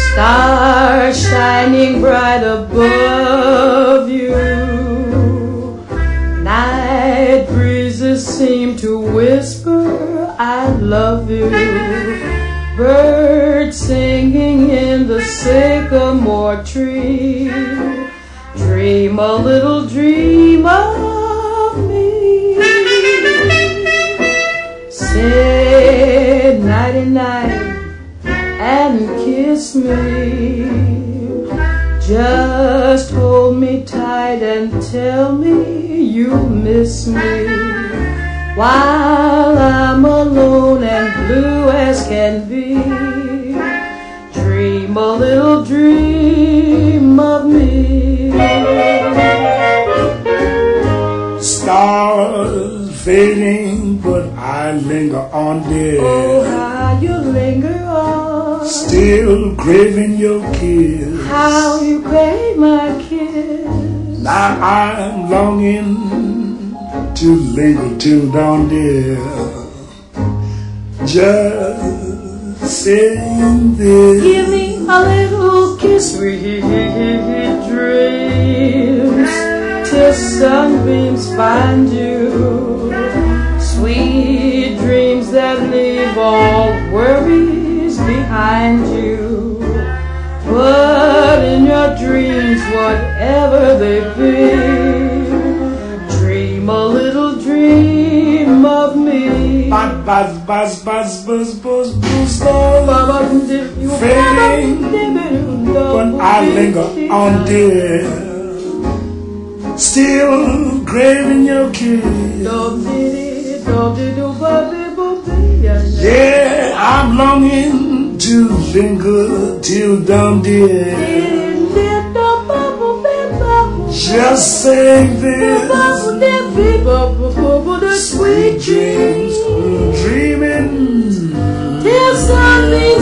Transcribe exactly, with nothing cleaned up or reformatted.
Stars shining bright above you. Night breezes seem to whisper, I love you. Birds singing in the sycamore tree. Dream a little dream of me. Say nighty-night and kiss me. Just hold me tight and tell me you miss me. While I'm alone and blue as can be, dream a little dream of me. Stars fading, but I linger on, dear. Oh, how you linger on. Still craving your kiss. How you crave my kiss. Now I'm longing to linger till dawn, dear. Just saying this. Give me a little kiss, sweet dreams, till sunbeams find you. Sweet dreams that leave all worries behind you. But in your dreams, whatever they be, dream a little dream of me. Buzz, buzz, buzz, buzz, buzz, buzz, buzz, fading, but I linger on, dear. Still craving your kiss. Yeah, I'm longing to linger till dawn, dear. Just say this. Sweet dreams, dreaming till sunbeams